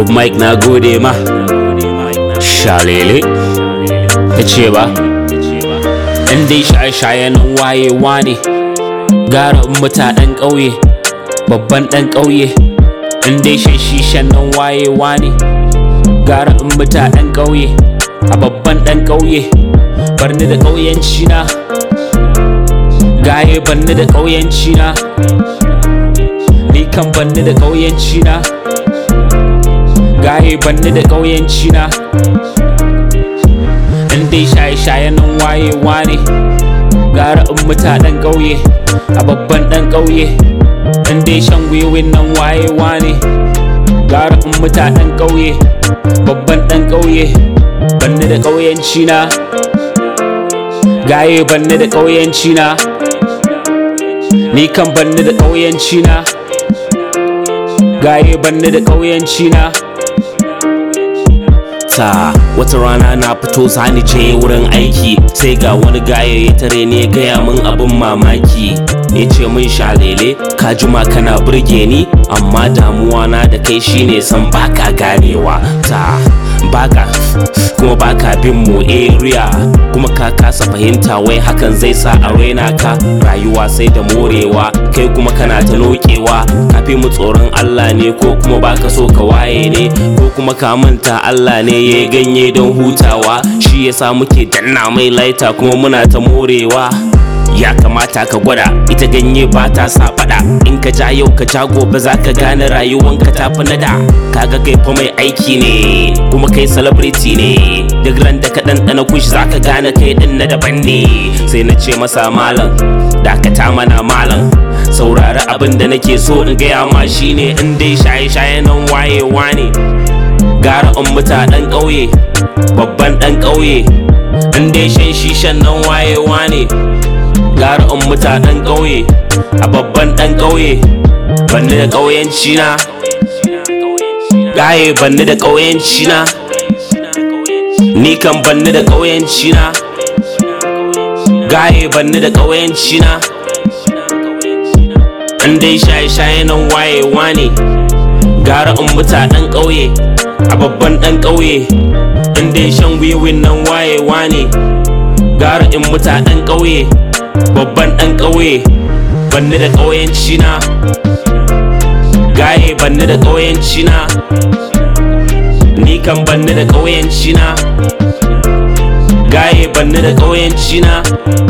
Bob Mike na gode ma Shalele ta ce ba in dai shaye-shaye nan wayewa ne gara in muta ɗan ƙauye babban ɗan ƙauye in dai shan shishan nan wayewa ne gara in muta ɗan ƙauye a babban ɗan ƙauye barni da ƙauyenci na gaye banni da ƙauyenci na ni kan banni da ƙauyenci na gaye banni da ƙauyenci na in dai shaye-shaye nan wayewa ne gara in muta ɗan ƙauye a babban ɗan ƙauye in dai shan wiwin nan wayewa ne gara in muta ɗan ƙauye babban ɗan ƙauye banni da ƙauyenci na gaye banni da ƙauyenci na ni kan banni da ƙauyenci na gaye banni da ƙauyenci na ta wata rana na fito zani je wurin aiki sai ga wani gaye ya tare ne ya gaya min abin mamaki ya ce min Shalele ka juma kana burge ni amma damuwa na da kai shine san baka ganewa ta baka kuma baka bin mu area kuma ka kasa fahimta wai hakan zai sa a raina ka rayuwa sai da morewa kai kuma kana ta nokewa kafi mu tsoron Allah ne ko kuma baka so ka waye ne ko kuma ka manta Allah ne ya ganye don hutawa shi yasa muke danna mai laita kuma muna ta morewa ya kamata ka gwada ita ganye ba ta sa fada in ka ja yau ka ja gobe za ka gane rayuwanka ta fi nada kaga kai fa mai aiki ne kuma kai celebrity ne duk ran da ka ɗanɗana kush za ka gane kai ɗin na daban ne sai na ce masa malam dakata mana malam saurari abin da nake so in gaya ma shine in dai shaye-shaye nan wayewa ne gara in muta ɗan ƙauye babban ɗan ƙauye in dai shan shishan nan wayewa ne gara in muta ɗan ƙauye a babban ɗan ƙauye banni da ƙauyenci na gaye banni da ƙauyenci na ni kan banni da ƙauyenci na gaye banni da ƙauyenci na in dai shaye-shaye nan wayewa ne gara in muta ɗan ƙauye a babban ɗan ƙauye in dai shan wiwin nan wayewa ne gara in muta ɗan ƙauye babban ɗan ƙauye banni da ƙauyenci na gaye banni da ƙauyenci na ni kan banni da ƙauyenci na gaye banni da ƙauyenci na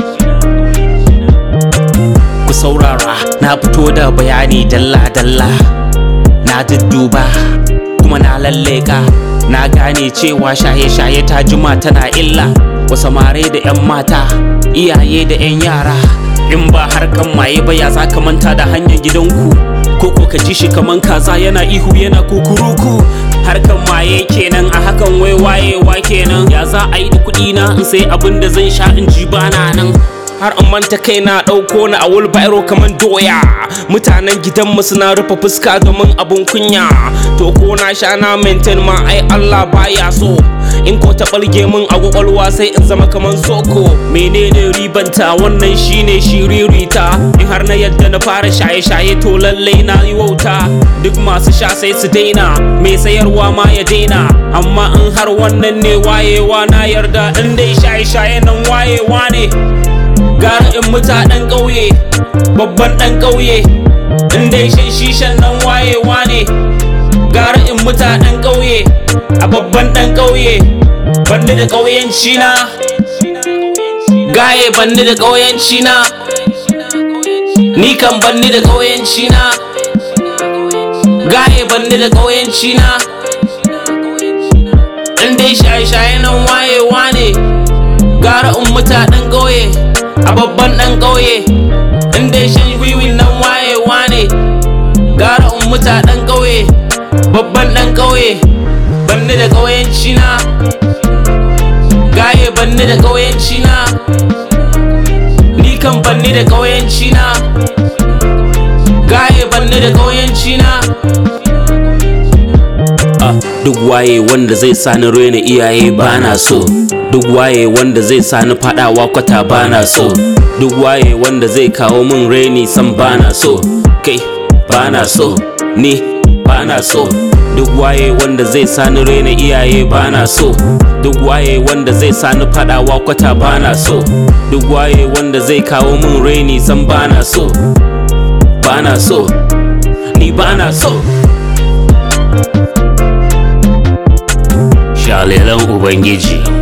ku saurara na fito da bayani dalla-dalla na dudduba kuma na lalleka na gane cewa shaye-shaye ta juma tana illa wa samare da 'yan mata iyaye da 'yan yara in ba harkan maye ba ya za ka manta da hanyar gidanku koko ka ji shi kaman kaza yana ihu yana kukuruku harkan maye kenan a hakan wai wayewa kenan ya za a yi da kuɗi na in sai abin da zan sha in ji bana nan har in manta kai na ɗauko na a wulbairo kaman doya mutanen gidanmu suna rufe fuska domin abun kunya to ko na sha na maintain ma ai Allah baya so in ko ta ɓalge min a kwakwalwa sai in zama kaman soko menene ribanta wannan shine shiririta in har na yadda na fara shaye-shaye to lallai na yi wauta duk masu sha sai su daina mai sayarwa ma ya daina amma in har wannan ne wayewa na yarda in dai shaye-shaye nan wayewa ne gara in muta ɗan ƙauye babban ɗan ƙauye in dai shan shishan nan wayewa ne gara in muta ɗan ƙauye a babban ɗan ƙauye banni da ƙauyenci na gaye banni da ƙauyenci na ni kan banni da ƙauyenci na gaye banni da ƙauyenci na in dai shaye-shaye nan wayewa ne gara in muta ɗan ƙauye a babban ɗan ƙauye in dai shan wiwin nan wayewa ne gara in muta ɗan ƙauye babban ɗan ƙauye banni da ƙauyenci na gaye banni da ƙauyenci na ni kan banni da ƙauyenci na gaye banni da ƙauyenci na duk waye wanda zai sani raina iyaye bana so duk waye wanda zai sani fadawa kwata bana so duk waye wanda zai kawo min raini san bana so kai bana so ni bana so duk waye wanda zai sani raina iyaye bana so, duk waye wanda zai sani fadawa kwata bana so, duk waye wanda zai kawo min raini san bana so, bana so, ni bana so. Shalelan Ubangiji.